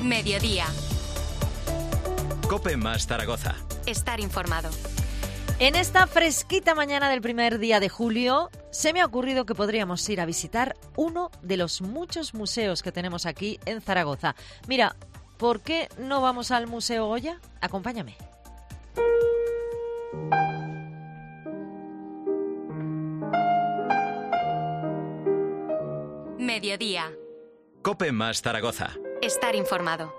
Mediodía. COPE más Zaragoza. Estar informado. En esta fresquita mañana del primer día de julio, se me ha ocurrido que podríamos ir a visitar uno de los muchos museos que tenemos aquí en Zaragoza. Mira, ¿por qué no vamos al Museo Goya? Acompáñame. Mediodía. COPE más Zaragoza. Estar informado.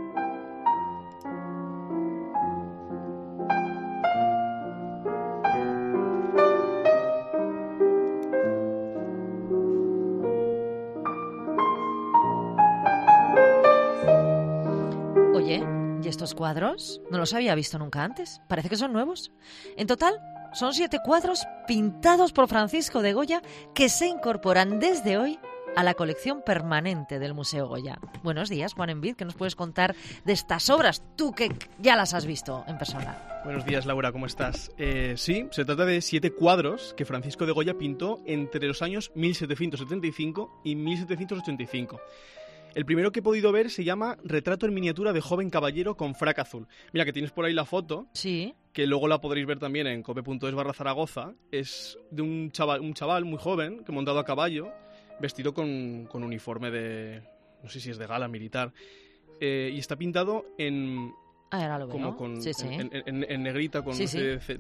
Oye, ¿y estos cuadros? No los había visto nunca antes. Parece que son nuevos. En total, son 7 cuadros pintados por Francisco de Goya que se incorporan desde hoy a la colección permanente del Museo Goya. Buenos días, Juan Envid, ¿qué nos puedes contar de estas obras? Tú que ya las has visto en persona. Buenos días, Laura, ¿cómo estás? Sí, se trata de 7 cuadros que Francisco de Goya pintó entre los años 1775 y 1785. El primero que he podido ver se llama Retrato en miniatura de joven caballero con frac azul. Mira, que tienes por ahí la foto, Sí. que luego la podréis ver también en cope.es/Zaragoza. Es de un chaval muy joven, que montado a caballo, vestido con uniforme de, no sé si es de gala militar, y está pintado en Ahora lo veo. como con Sí, sí. en negrita, con Sí, una serie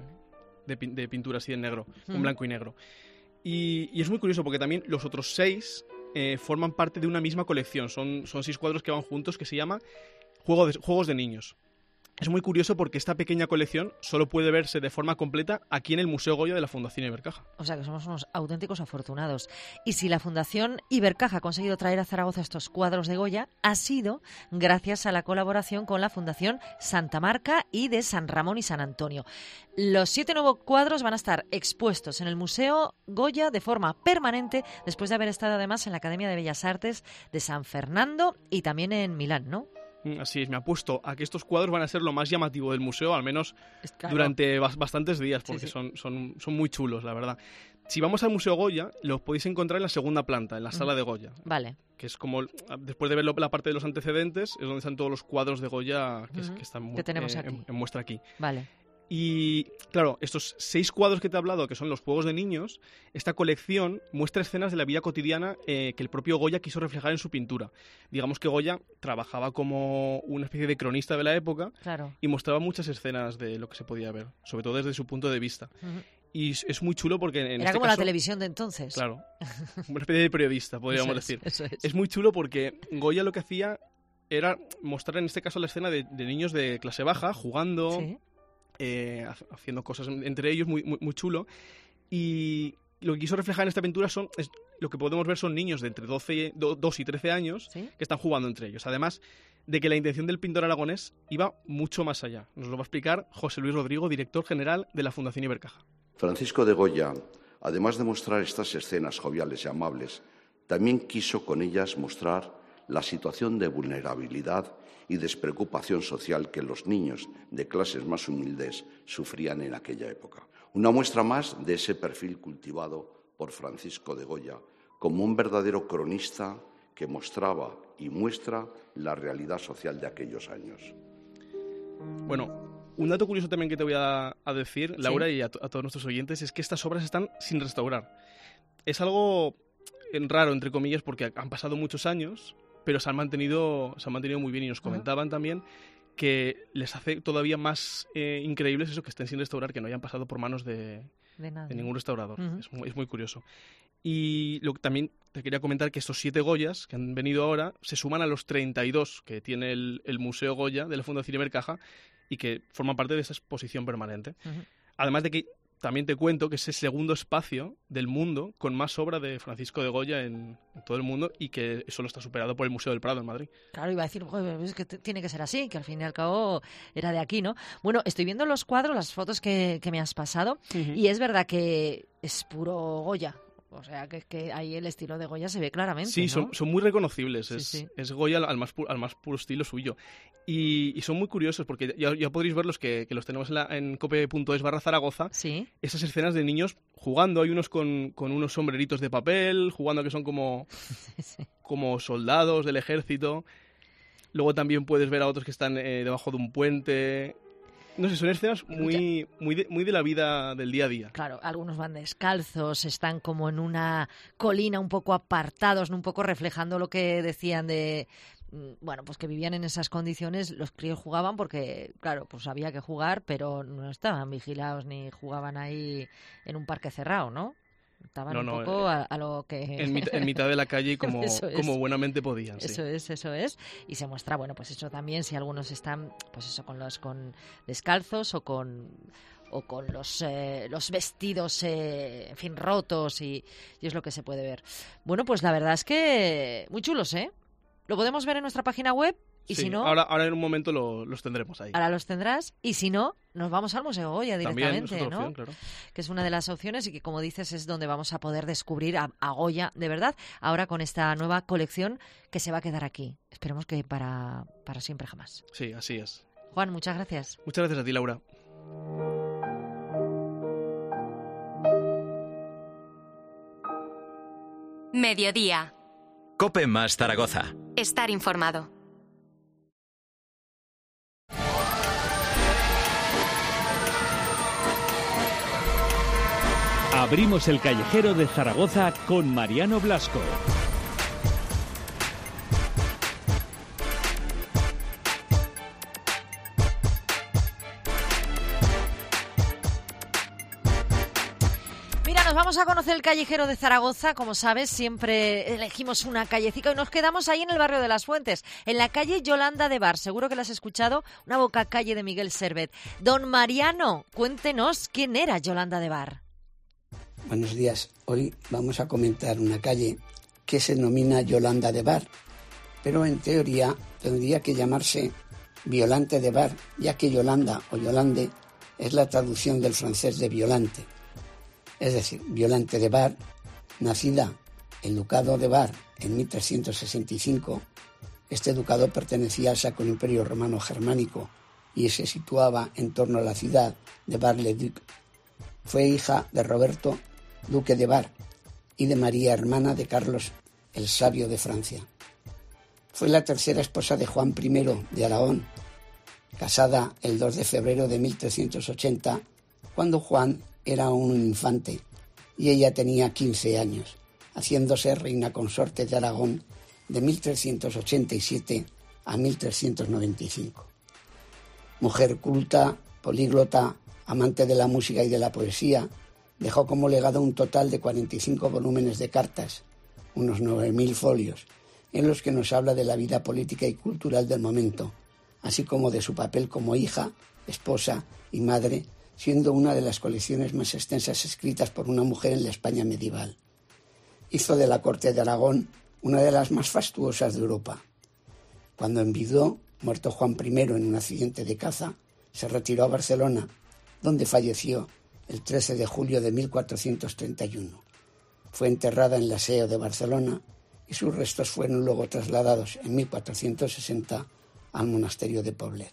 de pintura así en negro, en blanco y negro. Y es muy curioso porque también los otros 6 forman parte de una misma colección. Son 6 cuadros que van juntos, que se llama Juegos de Niños. Es muy curioso porque esta pequeña colección solo puede verse de forma completa aquí en el Museo Goya de la Fundación Ibercaja. O sea que somos unos auténticos afortunados. Y si la Fundación Ibercaja ha conseguido traer a Zaragoza estos cuadros de Goya, ha sido gracias a la colaboración con la Fundación Santa Marca y de San Ramón y San Antonio. Los 7 nuevos cuadros van a estar expuestos en el Museo Goya de forma permanente, después de haber estado además en la Academia de Bellas Artes de San Fernando y también en Milán, ¿no? Así es, me apuesto a que estos cuadros van a ser lo más llamativo del museo, al menos Claro. durante bastantes días, porque Sí, sí. son muy chulos, la verdad. Si vamos al Museo Goya, los podéis encontrar en la segunda planta, en la sala de Goya, Vale. que es como, después de ver la parte de los antecedentes, es donde están todos los cuadros de Goya que están Que tenemos aquí. en muestra aquí. Vale. Y claro, estos 6 cuadros que te he hablado, que son los Juegos de Niños, esta colección muestra escenas de la vida cotidiana que el propio Goya quiso reflejar en su pintura. Digamos que Goya trabajaba como una especie de cronista de la época Claro. y mostraba muchas escenas de lo que se podía ver, sobre todo desde su punto de vista. Y es muy chulo porque en Era este como caso, la televisión de entonces. claro, una especie de periodista, podríamos Eso es, decir. eso es. Es muy chulo porque Goya lo que hacía era mostrar en este caso la escena de niños de clase baja jugando, Sí. haciendo cosas entre ellos, muy chulo. Y lo que quiso reflejar en esta pintura lo que podemos ver son niños de entre 2 y 13 años ¿Sí? que están jugando entre ellos. Además de que la intención del pintor aragonés iba mucho más allá. Nos lo va a explicar José Luis Rodrigo, director general de la Fundación Ibercaja. Francisco de Goya, además de mostrar estas escenas joviales y amables, también quiso con ellas mostrar la situación de vulnerabilidad y despreocupación social que los niños de clases más humildes sufrían en aquella época. Una muestra más de ese perfil cultivado por Francisco de Goya como un verdadero cronista que mostraba y muestra la realidad social de aquellos años. Bueno, un dato curioso también que te voy a decir, Laura, Sí. y a todos nuestros oyentes, es que estas obras están sin restaurar. Es algo raro, entre comillas, porque han pasado muchos años, pero se han mantenido muy bien, y nos comentaban también que les hace todavía más increíbles eso, que estén sin restaurar, que no hayan pasado por manos de nada. ningún restaurador. Ujú. Es muy curioso. Y lo que también te quería comentar, que estos 7 Goyas que han venido ahora se suman a los 32 que tiene el Museo Goya de la Fundación Ibercaja y que forman parte de esa exposición permanente. Ujú. Además de que también te cuento que es el segundo espacio del mundo con más obra de Francisco de Goya en todo el mundo, y que solo está superado por el Museo del Prado en Madrid. Claro, iba a decir, "Joder, es que tiene que ser así, que al fin y al cabo era de aquí, ¿no?". Bueno, estoy viendo los cuadros, las fotos que me has pasado, y es verdad que es puro Goya. O sea, que ahí el estilo de Goya se ve claramente, Sí, ¿no? son muy reconocibles. Sí, sí. Es Goya al más puro estilo suyo. Y son muy curiosos porque ya podréis ver los que los tenemos en cope.es/Zaragoza. Sí. Esas escenas de niños jugando. Hay unos con unos sombreritos de papel, jugando, que son como soldados del ejército. Luego también puedes ver a otros que están debajo de un puente. No sé, son escenas muy de la vida del día a día. Claro, algunos van descalzos, están como en una colina un poco apartados, un poco reflejando lo que decían de... Bueno, pues que vivían en esas condiciones, los críos jugaban porque, claro, pues había que jugar, pero no estaban vigilados ni jugaban ahí en un parque cerrado, ¿no? Estaban un poco a lo que... En mitad de la calle como buenamente podían. Sí. Eso es. Y se muestra, bueno, pues eso también, si algunos están, pues eso, con descalzos o con los vestidos, en fin, rotos y es lo que se puede ver. Bueno, pues la verdad es que muy chulos, ¿eh? Lo podemos ver en nuestra página web. Y sí, si no, ahora en un momento los tendremos ahí. Ahora los tendrás. Y si no, nos vamos al Museo Goya directamente, también es otra ¿no? opción, claro. Que es una de las opciones y que, como dices, es donde vamos a poder descubrir a Goya de verdad. Ahora con esta nueva colección que se va a quedar aquí. Esperemos que para siempre jamás. Sí, así es. Juan, muchas gracias. Muchas gracias a ti, Laura. Mediodía. COPE más Zaragoza. Estar informado. Abrimos el callejero de Zaragoza con Mariano Blasco. Nos vamos a conocer el callejero de Zaragoza. Como sabes, siempre elegimos una callecita y nos quedamos ahí en el barrio de Las Fuentes, en la calle Yolanda de Bar. Seguro que la has escuchado, una bocacalle de Miguel Servet. Don Mariano, cuéntenos quién era Yolanda de Bar. Buenos días. Hoy vamos a comentar una calle que se denomina Yolanda de Bar, pero en teoría tendría que llamarse Violante de Bar, ya que Yolanda o Yolande es la traducción del francés de Violante. Es decir, Violante de Bar, nacida en el Ducado de Bar en 1365, este ducado pertenecía al Sacro Imperio Romano Germánico y se situaba en torno a la ciudad de Bar-le-Duc. Fue hija de Roberto, duque de Bar, y de María, hermana de Carlos el Sabio de Francia. Fue la tercera esposa de Juan I de Aragón, casada el 2 de febrero de 1380, cuando Juan era un infante y ella tenía 15 años, haciéndose reina consorte de Aragón de 1387 a 1395. Mujer culta, políglota, amante de la música y de la poesía, dejó como legado un total de 45 volúmenes de cartas, unos 9.000 folios, en los que nos habla de la vida política y cultural del momento, así como de su papel como hija, esposa y madre, siendo una de las colecciones más extensas escritas por una mujer en la España medieval. Hizo de la corte de Aragón una de las más fastuosas de Europa. Cuando enviudó, muerto Juan I en un accidente de caza, se retiró a Barcelona, donde falleció el 13 de julio de 1431. Fue enterrada en el Aseo de Barcelona y sus restos fueron luego trasladados en 1460 al monasterio de Poblet.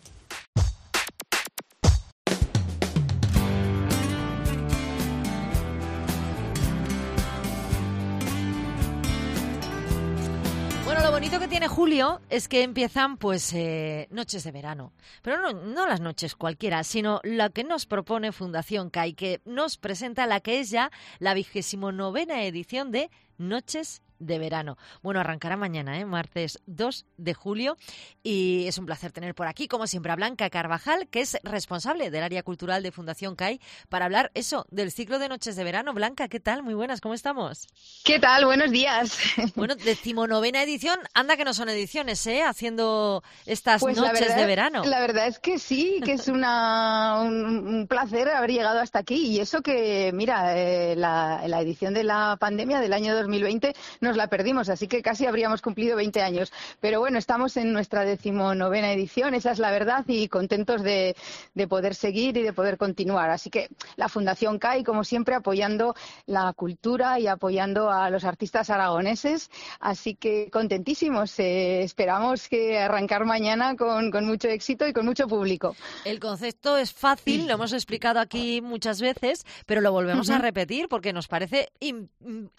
Lo bonito que tiene julio es que empiezan pues noches de verano, pero no las noches cualquiera, sino la que nos propone Fundación CAI, que nos presenta la que es ya la 29ª edición de Noches de Verano. Bueno, arrancará mañana, martes 2 de julio, y es un placer tener por aquí, como siempre, a Blanca Carvajal, que es responsable del área cultural de Fundación CAI, para hablar del ciclo de Noches de Verano. Blanca, ¿qué tal? Muy buenas, ¿cómo estamos? ¿Qué tal? Buenos días. Bueno, 19ª edición, anda que no son ediciones, haciendo estas pues noches de verano. La verdad es que sí, que es un placer haber llegado hasta aquí, y eso que, mira, la edición de la pandemia del año 2020 nos la perdimos, así que casi habríamos cumplido 20 años. Pero bueno, estamos en nuestra 19ª edición, esa es la verdad, y contentos de poder seguir y de poder continuar. Así que la Fundación CAI, como siempre, apoyando la cultura y apoyando a los artistas aragoneses. Así que contentísimos. Esperamos que arrancar mañana con mucho éxito y con mucho público. El concepto es fácil, lo hemos explicado aquí muchas veces, pero lo volvemos a repetir porque nos parece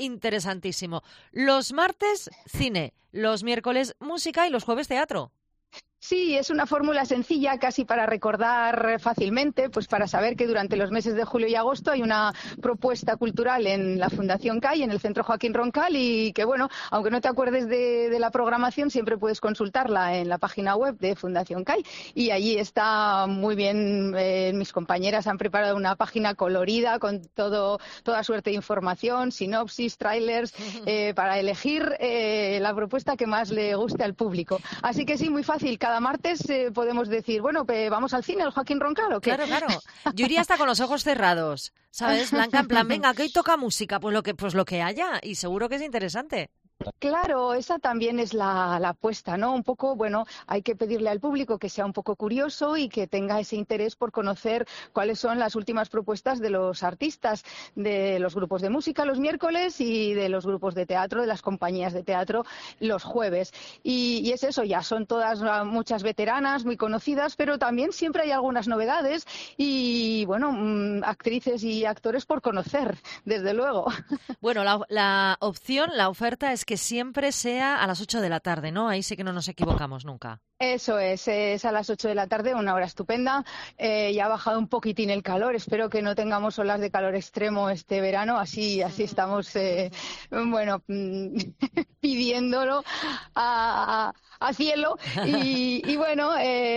interesantísimo. Los martes, cine. Los miércoles, música, y los jueves, teatro. Sí, es una fórmula sencilla, casi para recordar fácilmente, pues para saber que durante los meses de julio y agosto hay una propuesta cultural en la Fundación CAI, en el Centro Joaquín Roncal, y que, bueno, aunque no te acuerdes de la programación, siempre puedes consultarla en la página web de Fundación CAI, y allí está muy bien. Mis compañeras han preparado una página colorida con toda suerte de información, sinopsis, trailers, para elegir la propuesta que más le guste al público. Así que sí, muy fácil. Cada martes podemos decir, bueno, ¿vamos al cine, al Joaquín Roncal o qué? Claro, claro. Yo iría hasta con los ojos cerrados, ¿sabes, Blanca? En plan, venga, que hoy toca música, pues lo que haya, y seguro que es interesante. Claro, esa también es la apuesta, ¿no? Un poco, bueno, hay que pedirle al público que sea un poco curioso y que tenga ese interés por conocer cuáles son las últimas propuestas de los artistas, de los grupos de música los miércoles y de los grupos de teatro, de las compañías de teatro los jueves. Y es eso, ya son todas muchas veteranas, muy conocidas, pero también siempre hay algunas novedades y, bueno, actrices y actores por conocer, desde luego. Bueno, la opción, la oferta es que siempre sea a las 8 de la tarde, ¿no? Ahí sí que no nos equivocamos nunca. Eso es a las 8 de la tarde, una hora estupenda. Ya ha bajado un poquitín el calor, espero que no tengamos olas de calor extremo este verano, así estamos, bueno, pidiéndolo a cielo y bueno,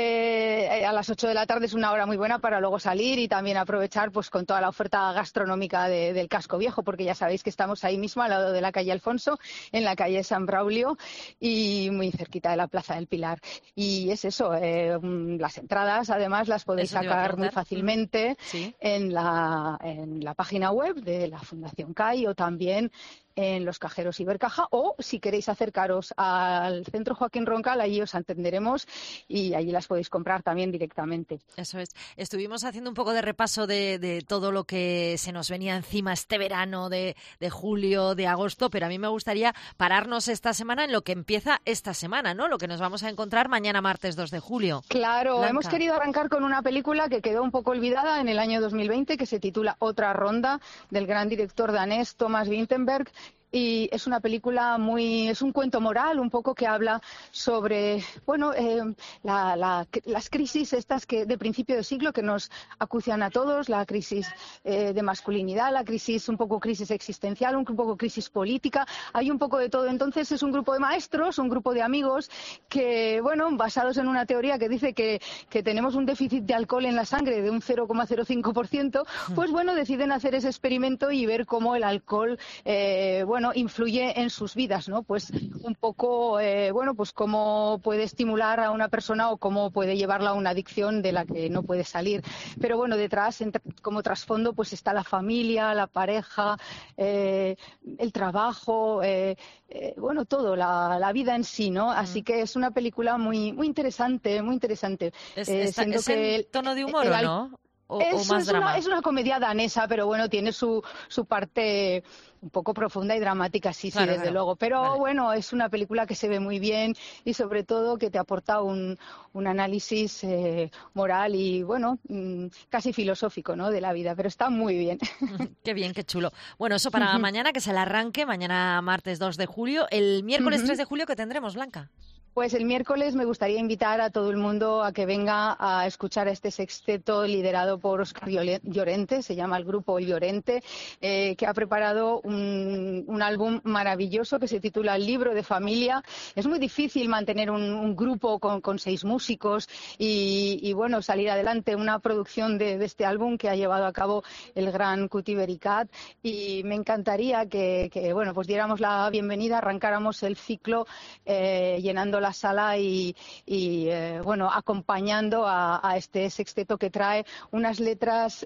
a las 8 de la tarde es una hora muy buena para luego salir y también aprovechar pues con toda la oferta gastronómica del Casco Viejo, porque ya sabéis que estamos ahí mismo al lado de la calle Alfonso, en la calle San Braulio y muy cerquita de la Plaza del Pilar. Y es eso, las entradas además las podéis sacar muy fácilmente en la página web de la Fundación CAI o también en los cajeros Ibercaja, o si queréis acercaros al Centro Joaquín Roncal, allí os atenderemos y allí las podéis comprar también directamente. Eso es. Estuvimos haciendo un poco de repaso de todo lo que se nos venía encima este verano de julio, de agosto, pero a mí me gustaría pararnos esta semana en lo que empieza esta semana, ¿no? Lo que nos vamos a encontrar mañana martes 2 de julio. Claro, Blanca. Hemos querido arrancar con una película que quedó un poco olvidada en el año 2020, que se titula Otra Ronda, del gran director danés Thomas Vinterberg. Y es una película es un cuento moral un poco que habla sobre, bueno, las crisis estas que de principio de siglo que nos acucian a todos, la crisis de masculinidad, la crisis, un poco crisis existencial, un poco crisis política, hay un poco de todo. Entonces es un grupo de maestros, un grupo de amigos que, bueno, basados en una teoría que dice que tenemos un déficit de alcohol en la sangre de un 0,05%, pues bueno, deciden hacer ese experimento y ver cómo el alcohol, bueno, influye en sus vidas, ¿no? Pues un poco, bueno, pues cómo puede estimular a una persona o cómo puede llevarla a una adicción de la que no puede salir. Pero bueno, detrás, como trasfondo, pues está la familia, la pareja, el trabajo, bueno, todo, la vida en sí, ¿no? Así que es una película muy, muy interesante, muy interesante. ¿Es el tono de humor o no? ¿O más drama? Es una comedia danesa, pero bueno, tiene su parte un poco profunda y dramática, sí, claro, desde luego. Pero bueno, es una película que se ve muy bien y sobre todo que te aporta un análisis moral y, bueno, casi filosófico, ¿no?, de la vida. Pero está muy bien. Qué bien, qué chulo. Bueno, eso para mañana, que se el arranque, mañana martes 2 de julio. El miércoles 3 de julio, ¿qué tendremos, Blanca? Pues el miércoles me gustaría invitar a todo el mundo a que venga a escuchar a este sexteto liderado por Óscar Llorente, se llama el grupo Llorente, que ha preparado un álbum maravilloso que se titula El Libro de Familia. Es muy difícil mantener un grupo con 6 músicos y bueno, salir adelante. Una producción de este álbum que ha llevado a cabo el gran Cuti Bericat, y me encantaría que bueno, pues diéramos la bienvenida, arrancáramos el ciclo llenando la sala y bueno, acompañando a este sexteto que trae unas letras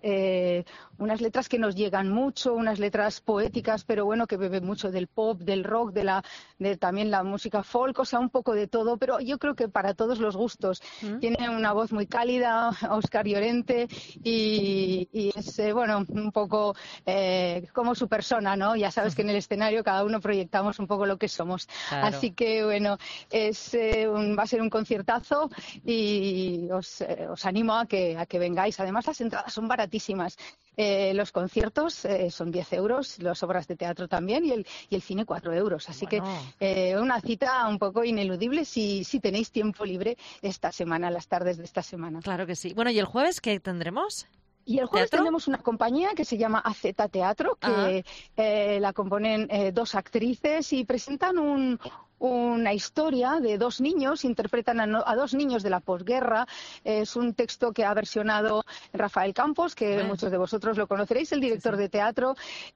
que nos llegan mucho, unas letras poéticas, pero bueno, que beben mucho del pop, del rock, de también la música folk, o sea, un poco de todo, pero yo creo que para todos los gustos. Tiene una voz muy cálida, Óscar Llorente, y es, bueno, un poco como su persona, ¿no? Ya sabes que en el escenario cada uno proyectamos un poco lo que somos. Claro. Así que, bueno, va a ser un conciertazo y os animo a que vengáis. Además, las entradas son baratísimas. Los conciertos son 10 euros, las obras de teatro también y el cine 4 euros. Así que una cita un poco ineludible si tenéis tiempo libre esta semana, las tardes de esta semana. Claro que sí. Bueno, ¿y el jueves qué tendremos? Y el jueves ¿Teatro? tenemos una compañía que se llama AZ Teatro, que la componen 2 actrices y presentan una historia de 2 niños, interpretan a 2 niños de la posguerra. Es un texto que ha versionado Rafael Campos, que muchos de vosotros lo conoceréis, el director de teatro,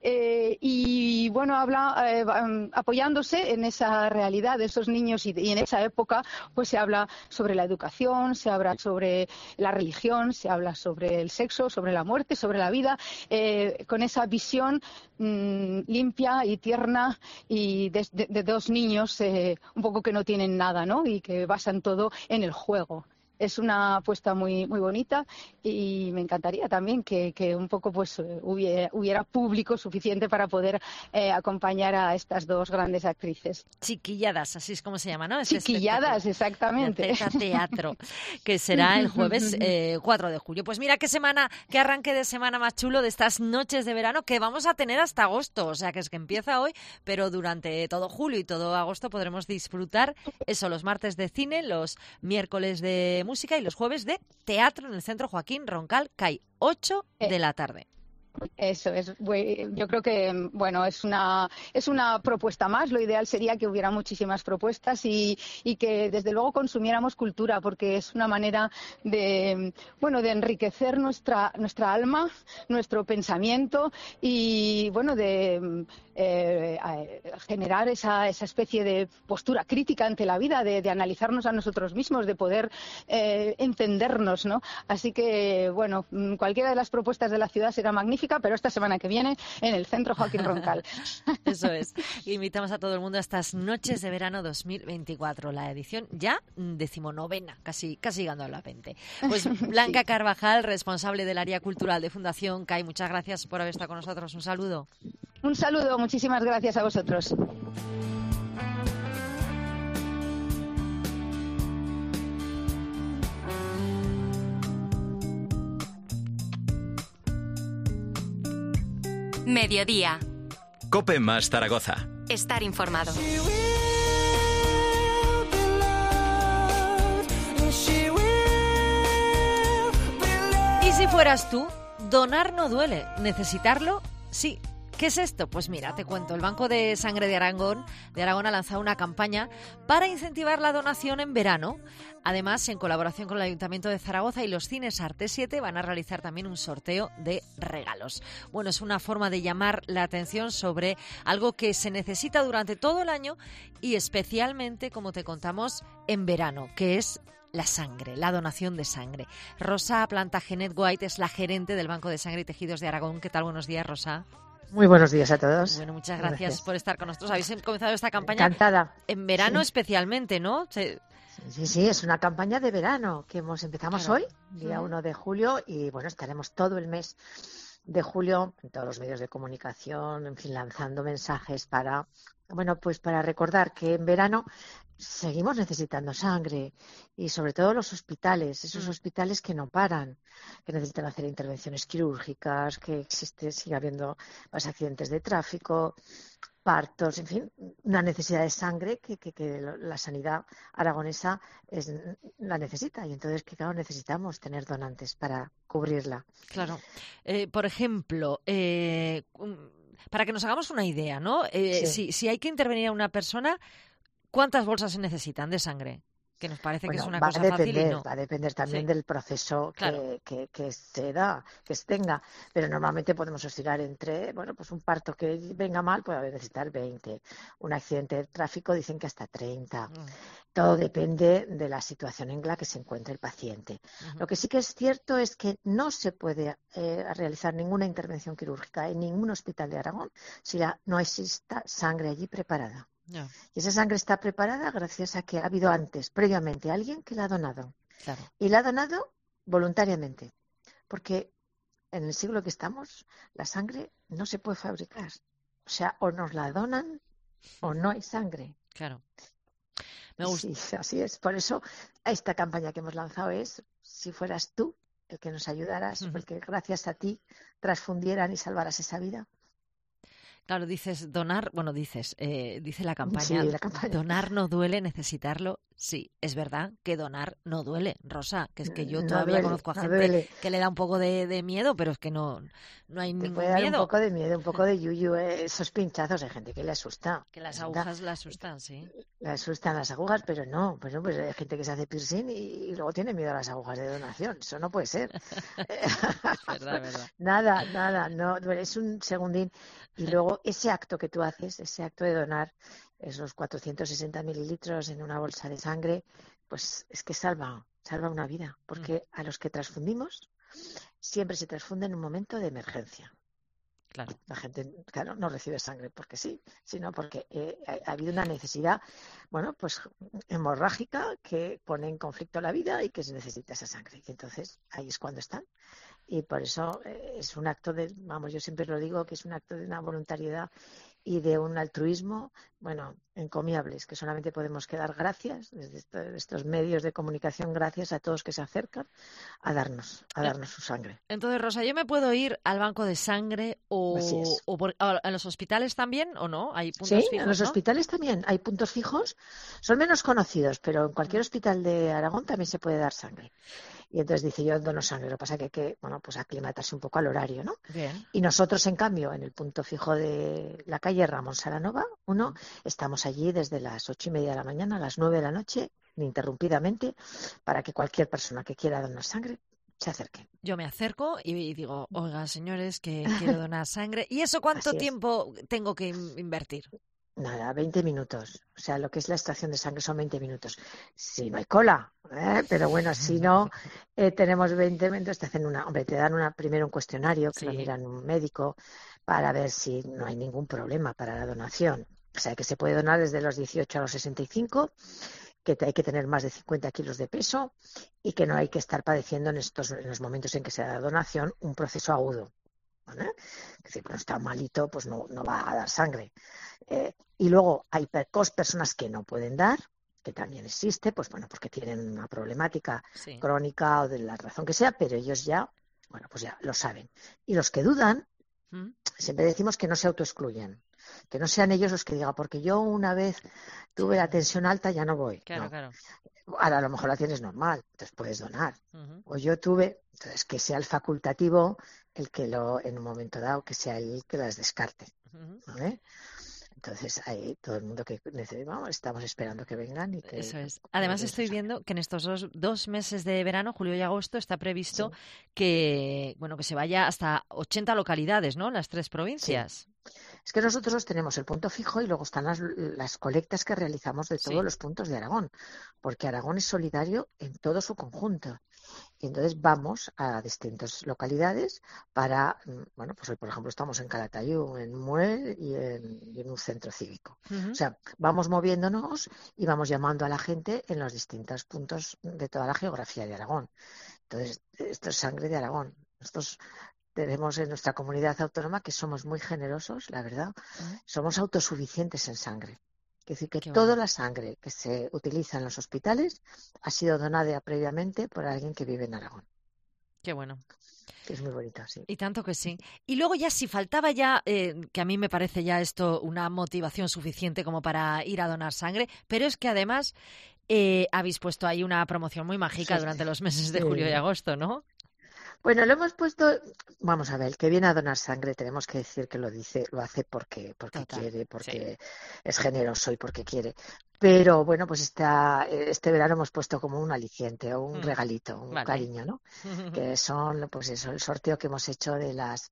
y bueno, habla apoyándose en esa realidad de esos niños y en esa época, pues se habla sobre la educación, se habla sobre la religión, se habla sobre el sexo, sobre la muerte, sobre la vida, con esa visión limpia y tierna y de 2 niños un poco que no tienen nada, ¿no? Y que basan todo en el juego. Es una apuesta muy, muy bonita y me encantaría también que un poco pues hubiera público suficiente para poder acompañar a estas 2 grandes actrices. Chiquilladas, así es como se llama, ¿no? Chiquilladas, exactamente. Teatro, que será el jueves 4 de julio. Pues mira qué arranque de semana más chulo de estas noches de verano que vamos a tener hasta agosto. O sea, que es que empieza hoy, pero durante todo julio y todo agosto podremos disfrutar eso, los martes de cine, los miércoles de música y los jueves de teatro en el Centro Joaquín Roncal, CAI, 8 de la tarde. Eso es, yo creo que bueno, es una propuesta más. Lo ideal sería que hubiera muchísimas propuestas y que desde luego consumiéramos cultura, porque es una manera de enriquecer nuestra alma, nuestro pensamiento y bueno, de generar esa especie de postura crítica ante la vida, de analizarnos a nosotros mismos, de poder entendernos, ¿no? Así que bueno, cualquiera de las propuestas de la ciudad será magnífica, pero esta semana que viene en el Centro Joaquín Roncal. Eso es. Invitamos a todo el mundo a estas noches de verano 2024, la edición ya 19ª, casi llegando a la 20. Pues Blanca Carvajal, responsable del área cultural de Fundación CAI, muchas gracias por haber estado con nosotros. Un saludo. Un saludo, muchísimas gracias a vosotros. Mediodía. Cope más Zaragoza. Estar informado. Y si fueras tú, donar no duele, necesitarlo sí. ¿Qué es esto? Pues mira, te cuento. El Banco de Sangre de Aragón ha lanzado una campaña para incentivar la donación en verano. Además, en colaboración con el Ayuntamiento de Zaragoza y los cines Arte 7 van a realizar también un sorteo de regalos. Bueno, es una forma de llamar la atención sobre algo que se necesita durante todo el año y especialmente, como te contamos, en verano, que es la sangre, la donación de sangre. Rosa Plantagenet White es la gerente del Banco de Sangre y Tejidos de Aragón. ¿Qué tal? Buenos días, Rosa. Muy buenos días a todos. Bueno, muchas gracias por estar con nosotros. Habéis comenzado esta campaña encantada. En verano especialmente, ¿no? Sí, es una campaña de verano que empezamos hoy, día 1 de julio, y bueno, estaremos todo el mes de julio en todos los medios de comunicación, en fin, lanzando mensajes para recordar que en verano seguimos necesitando sangre y sobre todo los hospitales, esos hospitales que no paran, que necesitan hacer intervenciones quirúrgicas, que sigue habiendo más accidentes de tráfico, partos, en fin, una necesidad de sangre que la sanidad aragonesa la necesita y entonces que claro, necesitamos tener donantes para cubrirla. Claro. Por ejemplo, para que nos hagamos una idea, ¿no? Si hay que intervenir a una persona, ¿cuántas bolsas se necesitan de sangre? Que nos parece que es una cosa fácil y no. Va a depender también del proceso que se tenga, pero normalmente podemos oscilar entre, pues un parto que venga mal puede necesitar 20, un accidente de tráfico dicen que hasta 30. Todo depende de la situación en la que se encuentre el paciente. Lo que sí que es cierto es que no se puede realizar ninguna intervención quirúrgica en ningún hospital de Aragón si no exista sangre allí preparada. No. Y esa sangre está preparada gracias a que ha habido previamente, alguien que la ha donado. Claro. Y la ha donado voluntariamente. Porque en el siglo que estamos, la sangre no se puede fabricar. O sea, o nos la donan o no hay sangre. Claro. Me gusta. Sí, así es. Por eso, esta campaña que hemos lanzado es, si fueras tú, el que nos ayudaras, o el que gracias a ti transfundieran y salvaras esa vida. Claro, dices donar, dice la campaña, Sí, la campaña. Donar no duele, necesitarlo. Sí, es verdad que donar no duele, Rosa, que es que yo No todavía duele, conozco a no gente duele. que le da un poco de miedo, pero es que no hay Te ningún puede dar miedo. un poco de miedo, un poco de yuyu, esos pinchazos, hay gente que le asusta. Que las ¿verdad? agujas la asustan, sí. Le asustan las agujas, pero no, pues hay gente que se hace piercing y luego tiene miedo a las agujas de donación, eso no puede ser. Es verdad, es verdad. Nada, no, es un segundín. Y luego ese acto que tú haces, ese acto de donar esos 460 mililitros en una bolsa de sangre, pues es que salva una vida, porque a los que transfundimos siempre se transfunde en un momento de emergencia. Claro. La gente, claro, no recibe sangre porque sí, sino porque ha habido una necesidad, pues hemorrágica que pone en conflicto la vida y que se necesita esa sangre. Y entonces ahí es cuando están. Y por eso es un acto yo siempre lo digo, que es un acto de una voluntariedad y de un altruismo, encomiables, que solamente podemos quedar gracias desde estos medios de comunicación, gracias a todos que se acercan a darnos su sangre. Entonces, Rosa, ¿yo me puedo ir al banco de sangre Así es. a los hospitales también o no? ¿Hay puntos fijos? En los hospitales también hay puntos fijos, son menos conocidos, pero en cualquier hospital de Aragón también se puede dar sangre. Y entonces dice, yo dono sangre, lo que pasa que hay que, aclimatarse un poco al horario, ¿no? Bien. Y nosotros, en cambio, en el punto fijo de la calle Ramón Saranova, estamos allí desde las 8:30 de la mañana a las 9 de la noche, ininterrumpidamente, para que cualquier persona que quiera donar sangre se acerque. Yo me acerco y digo, oiga, señores, que quiero donar sangre. ¿Y eso cuánto tiempo tengo que invertir? Nada, 20 minutos. O sea, lo que es la extracción de sangre son 20 minutos. Si no hay cola, pero bueno, si no, tenemos 20 minutos, te dan primero un cuestionario que lo miran un médico para ver si no hay ningún problema para la donación. O sea, que se puede donar desde los 18 a los 65, que hay que tener más de 50 kilos de peso y que no hay que estar padeciendo en los momentos en que se da la donación un proceso agudo. ¿Vale? Es decir, no está malito, pues no va a dar sangre. Y luego hay personas que no pueden dar, que también existe, porque tienen una problemática crónica o de la razón que sea, pero ellos ya lo saben. Y los que dudan, siempre decimos que no se autoexcluyen, que no sean ellos los que digan, porque yo una vez tuve la tensión alta, ya no voy. Claro, no. Claro. Ahora a lo mejor la tienes normal, entonces puedes donar. O yo tuve, entonces que sea el facultativo el que en un momento dado, que sea el que las descarte. ¿Vale? Entonces ahí todo el mundo que necesitamos, estamos esperando que vengan y que... Eso es. Además estoy viendo que en estos dos meses de verano, julio y agosto, está previsto que se vaya hasta 80 localidades, ¿no? Las 3 provincias. Sí. Es que nosotros tenemos el punto fijo y luego están las colectas que realizamos de todos los puntos de Aragón, porque Aragón es solidario en todo su conjunto. Y entonces vamos a distintas localidades para, pues hoy por ejemplo estamos en Calatayud, en Muel y en un centro cívico. O sea, vamos moviéndonos y vamos llamando a la gente en los distintos puntos de toda la geografía de Aragón. Entonces, esto es sangre de Aragón. Nosotros tenemos en nuestra comunidad autónoma que somos muy generosos, la verdad. Somos autosuficientes en sangre. Es decir, que toda la sangre que se utiliza en los hospitales ha sido donada previamente por alguien que vive en Aragón. Qué bueno. Es muy bonito, sí. Y tanto que sí. Y luego ya, si faltaba ya, que a mí me parece ya esto una motivación suficiente como para ir a donar sangre, pero es que además habéis puesto ahí una promoción muy mágica durante los meses de julio y agosto, ¿no? Bueno, lo hemos puesto, vamos a ver, el que viene a donar sangre tenemos que decir que lo hace porque quiere, porque es generoso y porque quiere. Pero bueno, pues este verano hemos puesto como un aliciente o un regalito, un cariño, ¿no? Que son, pues eso, el sorteo que hemos hecho de las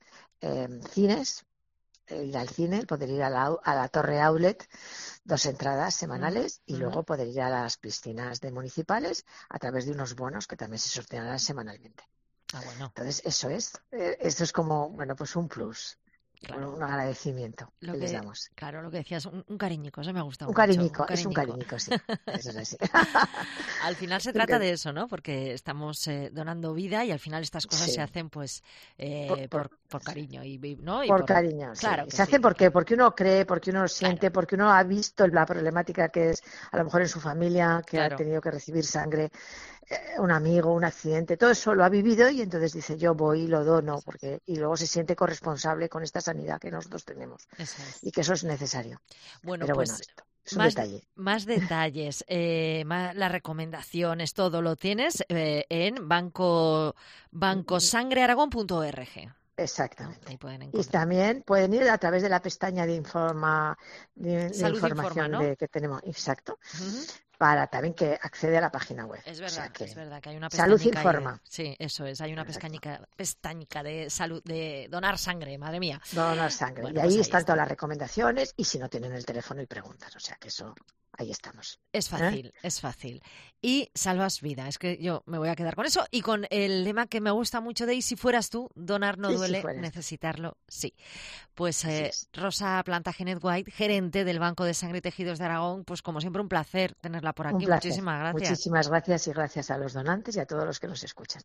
cines, ir al cine, poder ir a la Torre Outlet, 2 entradas semanales y luego poder ir a las piscinas municipales a través de unos bonos que también se sortearán semanalmente. Bueno. Entonces, esto es como, pues un plus, un agradecimiento que les damos. Claro, lo que decías, un cariñico, eso me ha gustado un mucho. Cariñico, es un cariñico, sí. Eso es así. Al final se trata de eso, ¿no? Porque estamos donando vida y al final estas cosas se hacen pues por cariño, ¿no? Y por cariño, claro. Se hace porque uno cree, porque uno siente, porque uno ha visto la problemática que es a lo mejor en su familia, que ha tenido que recibir sangre. un amigo, un accidente, todo eso lo ha vivido y entonces dice yo voy y lo dono, y luego se siente corresponsable con esta sanidad que nosotros tenemos y que eso es necesario. Bueno, pero pues bueno, esto es un detalle. Más detalles, las recomendaciones, todo lo tienes en bancosangrearagón.org. Exactamente. Ahí pueden y también pueden ir a través de la pestaña de información que tenemos. Exacto. Para también que accede a la página web. Es verdad, es verdad que hay una Salud Informa. Sí, eso es. Hay una pestañica de salud, de donar sangre, madre mía. Donar sangre. Bueno, y ahí pues están todas las recomendaciones y si no tienen el teléfono y preguntan. O sea que eso, ahí estamos. Es fácil, es fácil. Y salvas vida. Es que yo me voy a quedar con eso. Y con el lema que me gusta mucho de "y si fueras tú, donar no duele, necesitarlo sí". Pues Rosa Plantagenet White, gerente del Banco de Sangre y Tejidos de Aragón, pues como siempre un placer tenerla por aquí. Muchísimas gracias. Muchísimas gracias y gracias a los donantes y a todos los que nos escuchan.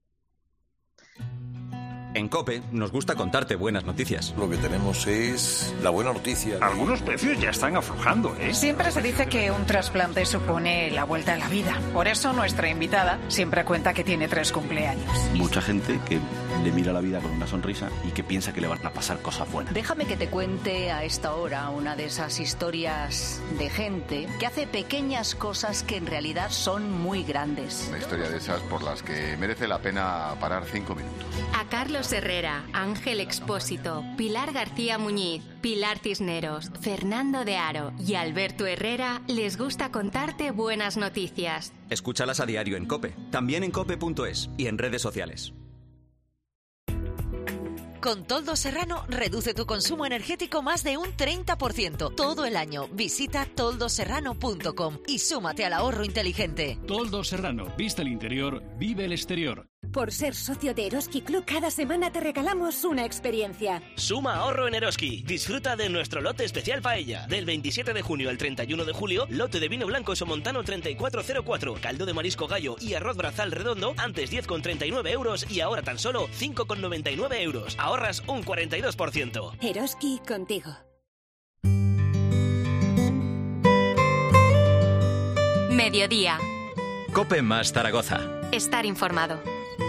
En COPE nos gusta contarte buenas noticias. Lo que tenemos es la buena noticia. Algunos precios ya están aflojando, ¿eh? Siempre se dice que un trasplante supone la vuelta a la vida. Por eso nuestra invitada siempre cuenta que tiene 3 cumpleaños. Mucha gente que le mira la vida con una sonrisa y que piensa que le van a pasar cosas buenas. Déjame que te cuente a esta hora una de esas historias de gente que hace pequeñas cosas que en realidad son muy grandes. Una historia de esas por las que merece la pena parar 5 minutos. A Carlos Herrera, Ángel Expósito, Pilar García Muñiz, Pilar Cisneros, Fernando de Aro y Alberto Herrera les gusta contarte buenas noticias. Escúchalas a diario en COPE, también en cope.es y en redes sociales. Con Toldo Serrano reduce tu consumo energético más de un 30% todo el año. Visita toldoserrano.com y súmate al ahorro inteligente. Toldo Serrano, vista el interior, vive el exterior. Por ser socio de Eroski Club, cada semana te regalamos una experiencia. Suma ahorro en Eroski. Disfruta de nuestro lote especial paella. Del 27 de junio al 31 de julio, lote de vino blanco Somontano 3404, caldo de marisco gallo y arroz brazal redondo, antes 10,39 euros y ahora tan solo 5,99 euros. Ahorras un 42%. Eroski contigo. Mediodía. COPE más Zaragoza. Estar informado.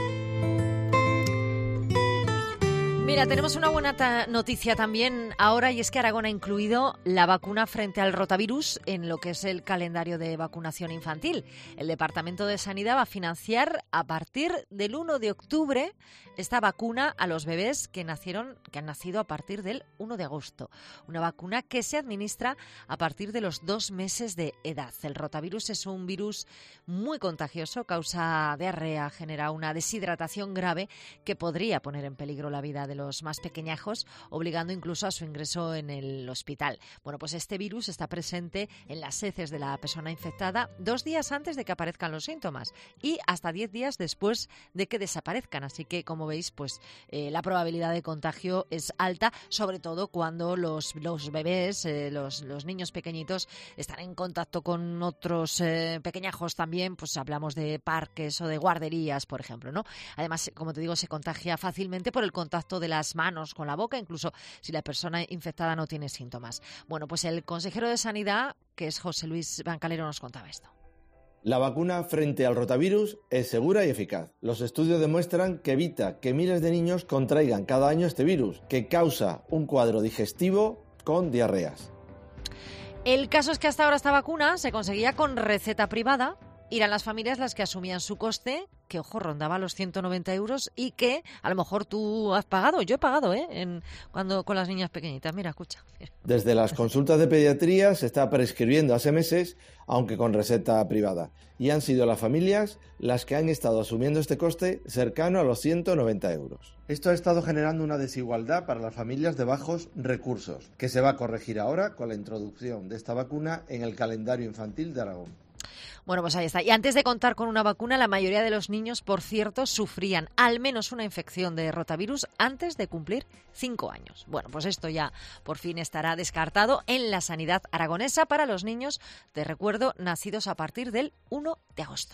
Mira, tenemos una buena noticia también ahora y es que Aragón ha incluido la vacuna frente al rotavirus en lo que es el calendario de vacunación infantil. El Departamento de Sanidad va a financiar a partir del 1 de octubre esta vacuna a los bebés que han nacido a partir del 1 de agosto. Una vacuna que se administra a partir de los 2 meses de edad. El rotavirus es un virus muy contagioso, causa diarrea, genera una deshidratación grave que podría poner en peligro la vida de los más pequeñajos, obligando incluso a su ingreso en el hospital. Bueno, pues este virus está presente en las heces de la persona infectada 2 días antes de que aparezcan los síntomas y hasta 10 días después de que desaparezcan. Así que, como veis, pues la probabilidad de contagio es alta, sobre todo cuando los bebés, los niños pequeñitos, están en contacto con otros pequeñajos también, pues hablamos de parques o de guarderías, por ejemplo, ¿no? Además, como te digo, se contagia fácilmente por el contacto de las manos con la boca, incluso si la persona infectada no tiene síntomas. Bueno, pues el consejero de Sanidad, que es José Luis Bancalero, nos contaba esto. La vacuna frente al rotavirus es segura y eficaz. Los estudios demuestran que evita que miles de niños contraigan cada año este virus, que causa un cuadro digestivo con diarreas. El caso es que hasta ahora esta vacuna se conseguía con receta privada. Eran las familias las que asumían su coste, que, ojo, rondaba los 190 euros y que a lo mejor tú has pagado. Yo he pagado, cuando con las niñas pequeñitas. Mira, escucha. Desde las consultas de pediatría se está prescribiendo hace meses, aunque con receta privada. Y han sido las familias las que han estado asumiendo este coste cercano a los 190 euros. Esto ha estado generando una desigualdad para las familias de bajos recursos, que se va a corregir ahora con la introducción de esta vacuna en el calendario infantil de Aragón. Bueno, pues ahí está. Y antes de contar con una vacuna, la mayoría de los niños, por cierto, sufrían al menos una infección de rotavirus antes de cumplir 5 años. Bueno, pues esto ya por fin estará descartado en la sanidad aragonesa para los niños, te recuerdo, nacidos a partir del 1 de agosto.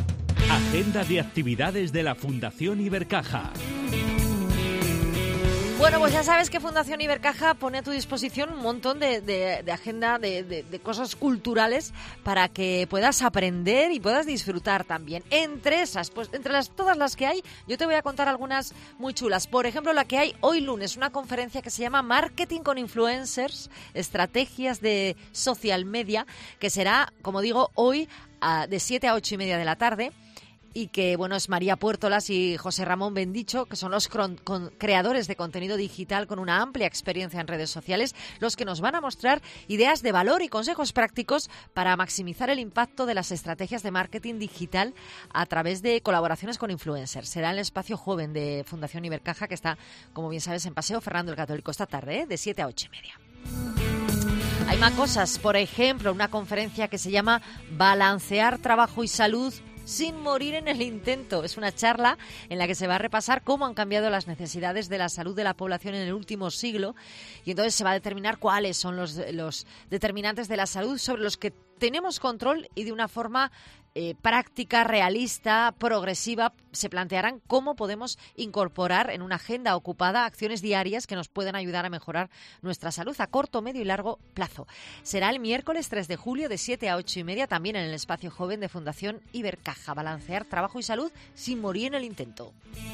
Agenda de actividades de la Fundación Ibercaja. Bueno, pues ya sabes que Fundación Ibercaja pone a tu disposición un montón de agenda, de cosas culturales para que puedas aprender y puedas disfrutar también. Entre esas, pues todas las que hay, yo te voy a contar algunas muy chulas. Por ejemplo, la que hay hoy lunes, una conferencia que se llama Marketing con Influencers, Estrategias de Social Media, que será, como digo, hoy de 7 a 8 y media de la tarde. Y que, bueno, es María Puertolas y José Ramón Bendicho, que son los creadores de contenido digital con una amplia experiencia en redes sociales, los que nos van a mostrar ideas de valor y consejos prácticos para maximizar el impacto de las estrategias de marketing digital a través de colaboraciones con influencers. Será en el espacio joven de Fundación Ibercaja, que está, como bien sabes, en Paseo Fernando el Católico esta tarde, de 7 a 8 y media. Hay más cosas, por ejemplo, una conferencia que se llama Balancear Trabajo y Salud sin morir en el intento. Es una charla en la que se va a repasar cómo han cambiado las necesidades de la salud de la población en el último siglo, y entonces se va a determinar cuáles son los determinantes de la salud sobre los que tenemos control, y de una forma práctica, realista, progresiva, se plantearán cómo podemos incorporar en una agenda ocupada acciones diarias que nos pueden ayudar a mejorar nuestra salud a corto, medio y largo plazo. Será el miércoles 3 de julio de 7 a 8 y media, también en el espacio joven de Fundación Ibercaja. Balancear trabajo y salud sin morir en el intento.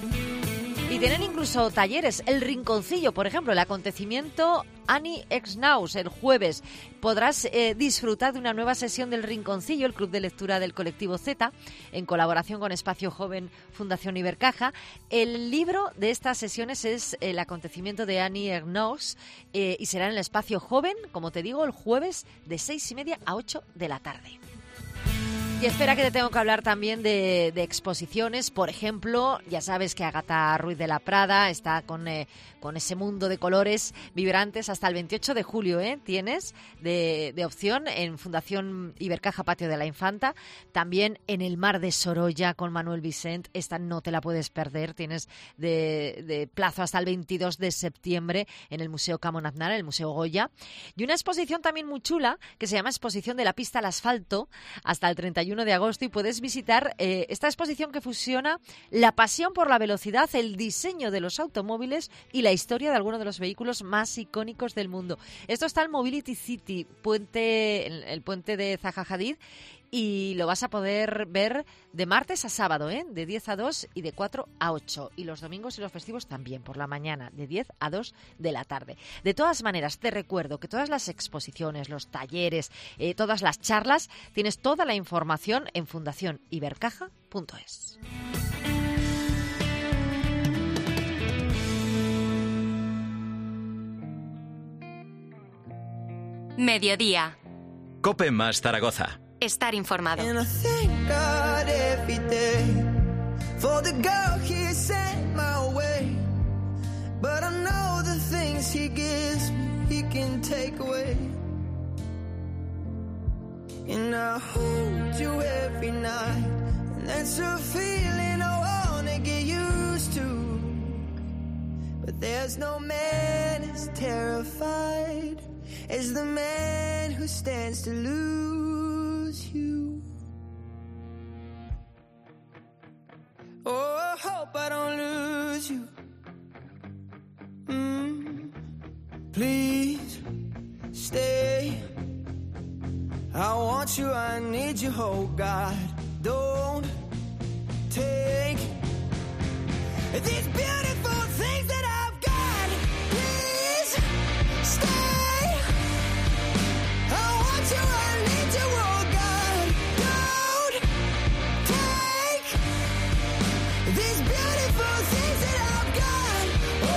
Y tienen incluso talleres. El Rinconcillo, por ejemplo, el acontecimiento Annie Exnaus, el jueves. Podrás disfrutar de una nueva sesión del Rinconcillo, el club de lectura del colectivo Z, en colaboración con Espacio Joven Fundación Ibercaja. El libro de estas sesiones es El acontecimiento de Annie Exnaus, y será en el Espacio Joven, como te digo, el jueves de 6:30 a 8 de la tarde. Y espera, que te tengo que hablar también de exposiciones. Por ejemplo, ya sabes que Agatha Ruiz de la Prada está con ese mundo de colores vibrantes hasta el 28 de julio. Tienes de opción en Fundación Ibercaja Patio de la Infanta. También en El Mar de Sorolla con Manuel Vicent. Esta no te la puedes perder. Tienes de plazo hasta el 22 de septiembre en el Museo Camón Aznar, en el Museo Goya. Y una exposición también muy chula que se llama Exposición de la Pista al Asfalto hasta el 31 de agosto, y puedes visitar esta exposición que fusiona la pasión por la velocidad, el diseño de los automóviles y la historia de algunos de los vehículos más icónicos del mundo. Esto está en Mobility City, el puente de Zaha Hadid, y lo vas a poder ver de martes a sábado, de 10 a 2 y de 4 a 8. Y los domingos y los festivos también, por la mañana, de 10 a 2 de la tarde. De todas maneras, te recuerdo que todas las exposiciones, los talleres, todas las charlas, tienes toda la información en fundacionibercaja.es. Mediodía. COPE más Zaragoza. Estar informado. You. Oh, I hope I don't lose you. Please stay. I want you, I need you, oh God. Don't take these beautiful things that I've got. Please stay. I want you, I need you, oh God. Don't take these beautiful things that I've got.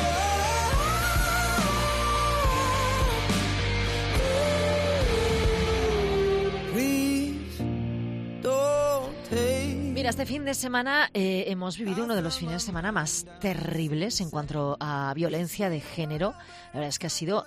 Oh, please don't take. Mira, este fin de semana hemos vivido uno de los fines de semana más terribles en cuanto a violencia de género. La verdad es que ha sido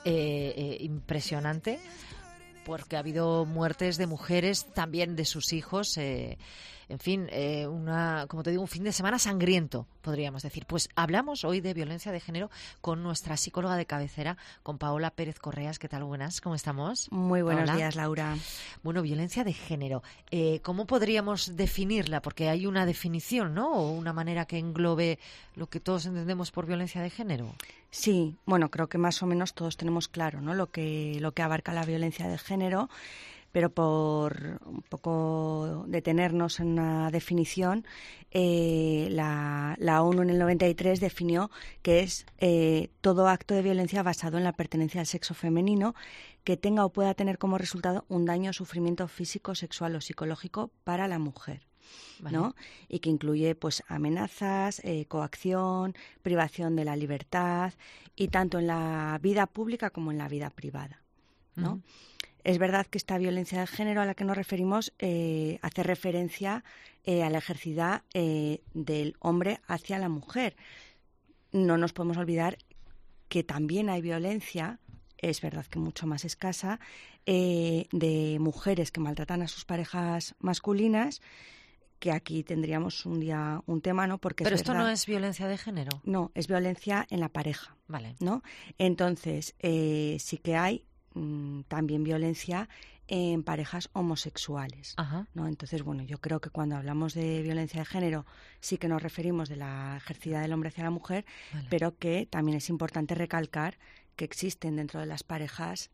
impresionante, porque ha habido muertes de mujeres, también de sus hijos. en fin, como te digo, un fin de semana sangriento, podríamos decir. Pues hablamos hoy de violencia de género con nuestra psicóloga de cabecera, con Paola Pérez Correas. ¿Qué tal? Buenas, ¿cómo estamos? Muy buenos Paola. días, Laura. Bueno, violencia de género. ¿Cómo podríamos definirla? Porque hay una definición, ¿no? O una manera que englobe lo que todos entendemos por violencia de género. Sí, bueno, creo que más o menos todos tenemos claro, ¿no? Lo que abarca la violencia de género, pero por un poco detenernos en una definición, la ONU en el 93 definió que es todo acto de violencia basado en la pertenencia al sexo femenino que tenga o pueda tener como resultado un daño o sufrimiento físico, sexual o psicológico para la mujer. Vale. ¿No? Y que incluye pues amenazas, coacción, privación de la libertad, y tanto en la vida pública como en la vida privada, ¿no? Uh-huh. Es verdad que esta violencia de género a la que nos referimos hace referencia a la ejercida del hombre hacia la mujer. No nos podemos olvidar que también hay violencia, es verdad que mucho más escasa, de mujeres que maltratan a sus parejas masculinas, que aquí tendríamos un día un tema, ¿no? Porque pero es esto verdad, no es violencia de género. No, es violencia en la pareja. Vale. ¿No? Entonces, sí que hay también violencia en parejas homosexuales. Ajá. ¿No? Entonces, bueno, yo creo que cuando hablamos de violencia de género sí que nos referimos de la ejercida del hombre hacia la mujer, vale. Pero que también es importante recalcar que existen dentro de las parejas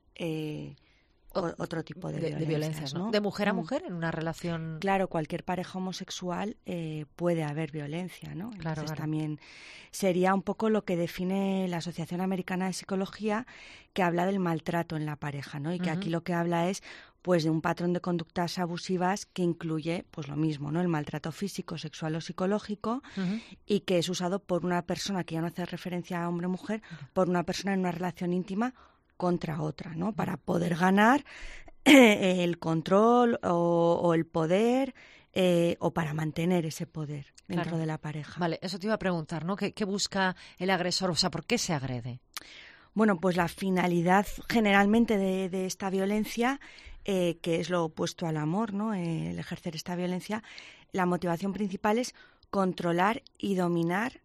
otro tipo de violencias, ¿no? De mujer a mujer en una relación. Claro, cualquier pareja homosexual puede haber violencia, ¿no? Claro, Entonces claro. También sería un poco lo que define la Asociación Americana de Psicología, que habla del maltrato en la pareja, ¿no? Y que aquí lo que habla es pues de un patrón de conductas abusivas que incluye pues lo mismo, ¿no? El maltrato físico, sexual o psicológico, y que es usado por una persona, que ya no hace referencia a hombre o mujer, por una persona en una relación íntima contra otra, ¿no? Para poder ganar el control o el poder, o para mantener ese poder dentro de la pareja. Vale, eso te iba a preguntar, ¿no? ¿Qué busca el agresor? O sea, ¿por qué se agrede? Bueno, pues la finalidad generalmente de esta violencia, que es lo opuesto al amor, ¿no? El ejercer esta violencia, la motivación principal es controlar y dominar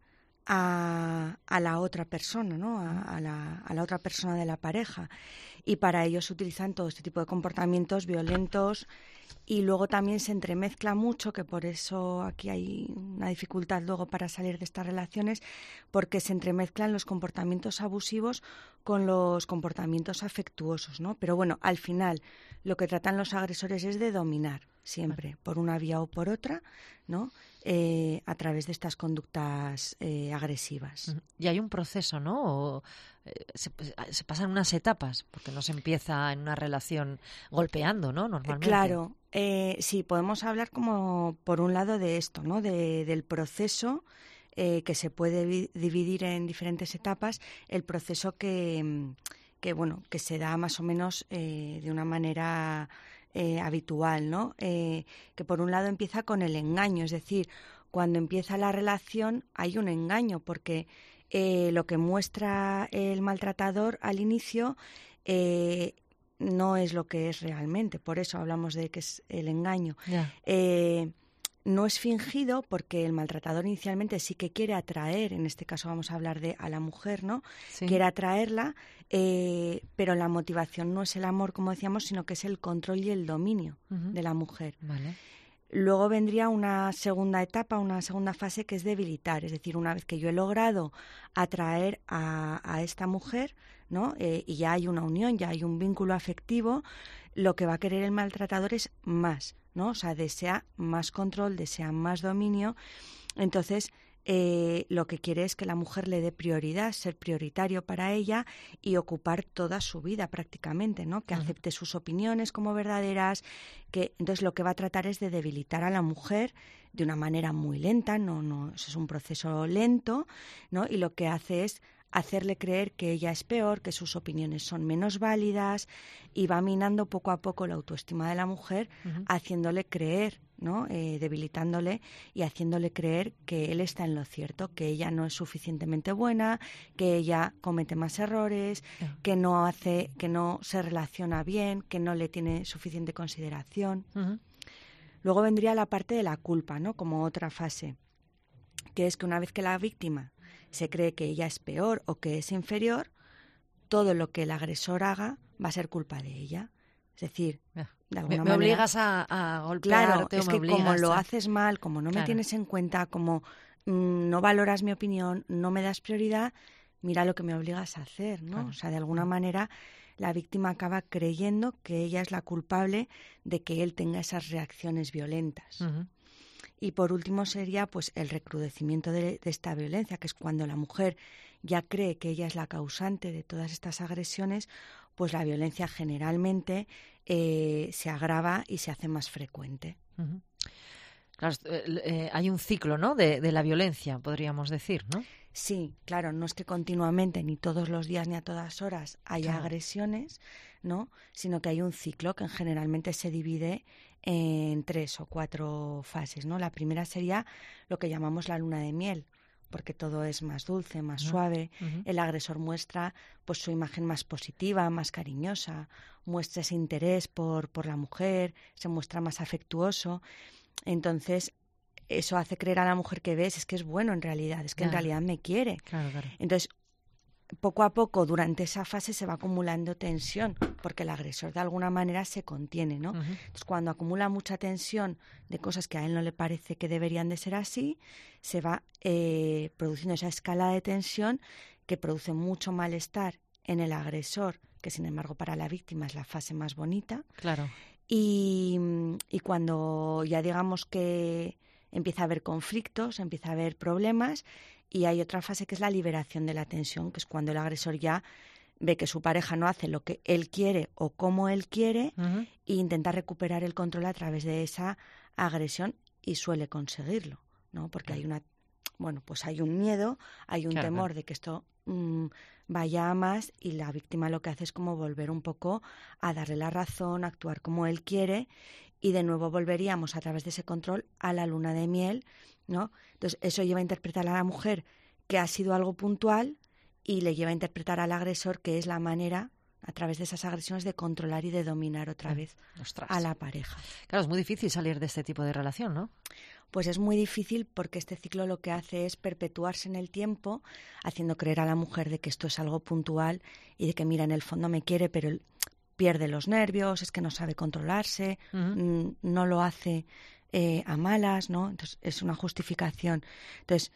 a la otra persona, ¿no? A la otra persona de la pareja. Y para ello se utilizan todo este tipo de comportamientos violentos, y luego también se entremezcla mucho, que por eso aquí hay una dificultad luego para salir de estas relaciones, porque se entremezclan los comportamientos abusivos con los comportamientos afectuosos, ¿no? Pero bueno, al final lo que tratan los agresores es de dominar siempre, por una vía o por otra, ¿no? A través de estas conductas agresivas. Y hay un proceso, ¿no? O, se pasan unas etapas, porque no se empieza en una relación golpeando, ¿no? Normalmente. Claro, sí, podemos hablar como por un lado de esto, ¿no? Del proceso, que se puede dividir en diferentes etapas, el proceso que se da más o menos de una manera habitual, ¿no? Que por un lado empieza con el engaño, es decir, cuando empieza la relación hay un engaño, porque lo que muestra el maltratador al inicio no es lo que es realmente, por eso hablamos de que es el engaño. No es fingido, porque el maltratador inicialmente sí que quiere atraer, en este caso vamos a hablar a la mujer, ¿no? Sí. Quiere atraerla, pero la motivación no es el amor, como decíamos, sino que es el control y el dominio de la mujer. Vale. Luego vendría una segunda etapa, una segunda fase, que es debilitar. Es decir, una vez que yo he logrado atraer a esta mujer, ¿no? Y ya hay una unión, ya hay un vínculo afectivo, lo que va a querer el maltratador es más, ¿no? O sea, desea más control, desea más dominio. Entonces, lo que quiere es que la mujer le dé prioridad, ser prioritario para ella y ocupar toda su vida prácticamente, ¿no? Que acepte sus opiniones como verdaderas, entonces lo que va a tratar es de debilitar a la mujer de una manera muy lenta, no, eso es un proceso lento, ¿no? Y lo que hace es hacerle creer que ella es peor, que sus opiniones son menos válidas, y va minando poco a poco la autoestima de la mujer, haciéndole creer, ¿no? Debilitándole y haciéndole creer que él está en lo cierto, que ella no es suficientemente buena, que ella comete más errores, que no se relaciona bien, que no le tiene suficiente consideración. Luego vendría la parte de la culpa, ¿no? Como otra fase, que es que una vez que la víctima se cree que ella es peor o que es inferior, todo lo que el agresor haga va a ser culpa de ella. Es decir, de alguna manera... Me obligas a golpearte. Claro, es que como lo haces mal, como no me tienes en cuenta, como no valoras mi opinión, no me das prioridad, mira lo que me obligas a hacer, ¿no? Claro. O sea, de alguna manera la víctima acaba creyendo que ella es la culpable de que él tenga esas reacciones violentas. Uh-huh. Y por último sería pues el recrudecimiento de esta violencia, que es cuando la mujer ya cree que ella es la causante de todas estas agresiones, pues la violencia generalmente se agrava y se hace más frecuente. Uh-huh. Claro, hay un ciclo, ¿no?, de la violencia, podríamos decir, ¿no? Sí, claro, no es que continuamente, ni todos los días, ni a todas horas haya agresiones, ¿no? Sino que hay un ciclo que generalmente se divide en 3 o 4 fases, ¿no? La primera sería lo que llamamos la luna de miel, porque todo es más dulce, más suave. Uh-huh. El agresor muestra pues su imagen más positiva, más cariñosa, muestra ese interés por la mujer, se muestra más afectuoso. Entonces, eso hace creer a la mujer que ves, es que es bueno en realidad, es que en realidad me quiere. Claro. Entonces, poco a poco, durante esa fase se va acumulando tensión, porque el agresor de alguna manera se contiene, ¿no? Uh-huh. Entonces, cuando acumula mucha tensión de cosas que a él no le parece que deberían de ser así, se va produciendo esa escala de tensión que produce mucho malestar en el agresor, que sin embargo para la víctima es la fase más bonita. Claro. Y cuando ya digamos que empieza a haber conflictos, empieza a haber problemas, y hay otra fase que es la liberación de la tensión, que es cuando el agresor ya ve que su pareja no hace lo que él quiere o como él quiere, uh-huh, e intenta recuperar el control a través de esa agresión y suele conseguirlo, ¿no? Porque hay hay un miedo, hay un temor de que esto vaya a más, y la víctima lo que hace es como volver un poco a darle la razón, a actuar como él quiere, y de nuevo volveríamos a través de ese control a la luna de miel, ¿no? Entonces eso lleva a interpretar a la mujer que ha sido algo puntual, y le lleva a interpretar al agresor que es la manera, a través de esas agresiones, de controlar y de dominar otra vez a la pareja. Claro, es muy difícil salir de este tipo de relación, ¿no? Pues es muy difícil, porque este ciclo lo que hace es perpetuarse en el tiempo, haciendo creer a la mujer de que esto es algo puntual y de que, mira, en el fondo me quiere, pero pierde los nervios, es que no sabe controlarse, uh-huh, no lo hace a malas, ¿no? Entonces es una justificación. Entonces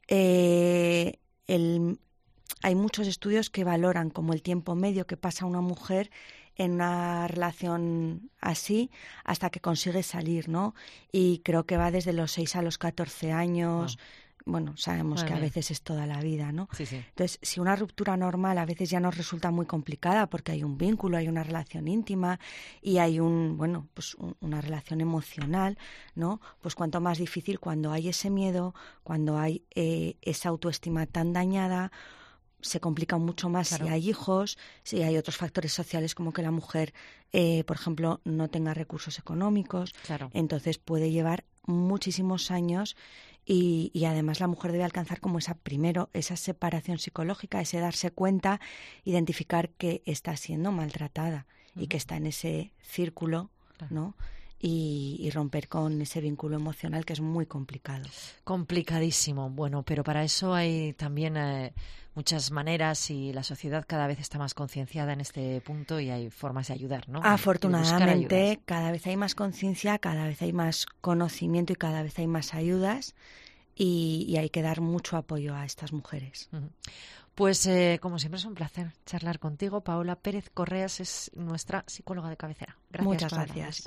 hay muchos estudios que valoran como el tiempo medio que pasa una mujer en una relación así hasta que consigue salir, ¿no? Y creo que va desde los 6 a los 14 años. Bueno, sabemos que a veces es toda la vida, ¿no? Sí, sí. Entonces, si una ruptura normal a veces ya nos resulta muy complicada, porque hay un vínculo, hay una relación íntima y hay una relación emocional, ¿no? Pues cuanto más difícil cuando hay ese miedo, cuando hay esa autoestima tan dañada, se complica mucho más. Claro. Si hay hijos, si hay otros factores sociales, como que la mujer, por ejemplo, no tenga recursos económicos. Claro. Entonces puede llevar muchísimos años, y además la mujer debe alcanzar como esa separación psicológica, ese darse cuenta, identificar que está siendo maltratada, uh-huh, y que está en ese círculo, claro, ¿no? Y romper con ese vínculo emocional, que es muy complicado. Complicadísimo. Bueno, pero para eso hay también muchas maneras, y la sociedad cada vez está más concienciada en este punto, y hay formas de ayudar, ¿no? Afortunadamente, cada vez hay más conciencia, cada vez hay más conocimiento y cada vez hay más ayudas, y hay que dar mucho apoyo a estas mujeres. Uh-huh. Pues, como siempre, es un placer charlar contigo. Paola Pérez Correas es nuestra psicóloga de cabecera. Gracias, muchas Paola. Gracias.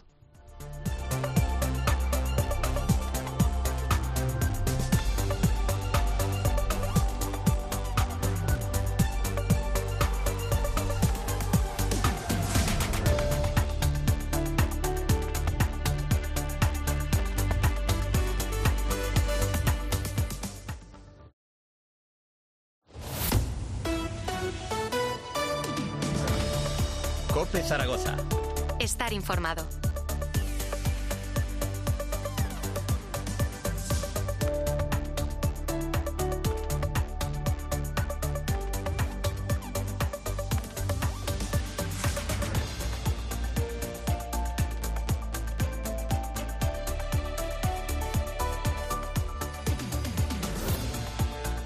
COPE Zaragoza. Estar informado.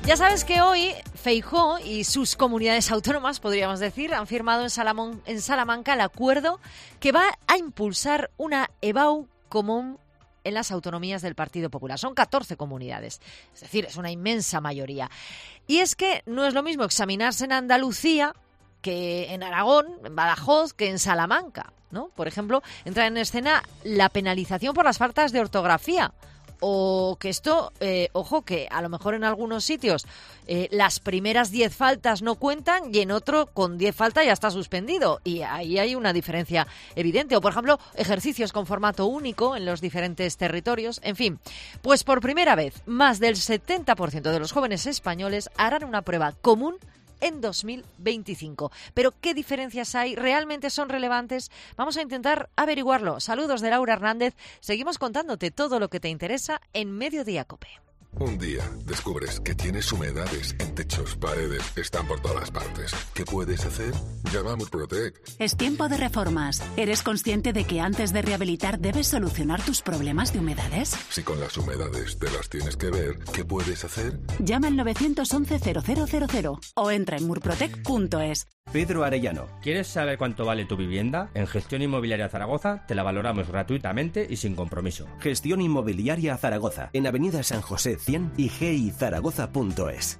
Ya sabes que hoy Feijóo y sus comunidades autónomas, podríamos decir, han firmado en Salamanca el acuerdo que va a impulsar una EBAU común en las autonomías del Partido Popular. Son 14 comunidades, es decir, es una inmensa mayoría. Y es que no es lo mismo examinarse en Andalucía que en Aragón, en Badajoz, que en Salamanca, ¿no? Por ejemplo, entra en escena la penalización por las faltas de ortografía. O que esto, ojo, que a lo mejor en algunos sitios las primeras 10 faltas no cuentan y en otro con 10 faltas ya está suspendido. Y ahí hay una diferencia evidente. O, por ejemplo, ejercicios con formato único en los diferentes territorios. En fin, pues por primera vez, más del 70% de los jóvenes españoles harán una prueba común en 2025. Pero ¿qué diferencias hay? ¿Realmente son relevantes? Vamos a intentar averiguarlo. Saludos de Laura Hernández. Seguimos contándote todo lo que te interesa en Mediodía COPE. Un día descubres que tienes humedades en techos, paredes, están por todas partes. ¿Qué puedes hacer? Llama a Murprotec. Es tiempo de reformas. ¿Eres consciente de que antes de rehabilitar debes solucionar tus problemas de humedades? Si con las humedades te las tienes que ver, ¿qué puedes hacer? Llama al 911-0000 o entra en murprotec.es. Pedro Arellano. ¿Quieres saber cuánto vale tu vivienda? En Gestión Inmobiliaria Zaragoza te la valoramos gratuitamente y sin compromiso. Gestión Inmobiliaria Zaragoza, en Avenida San José 100 y gizaragoza.es.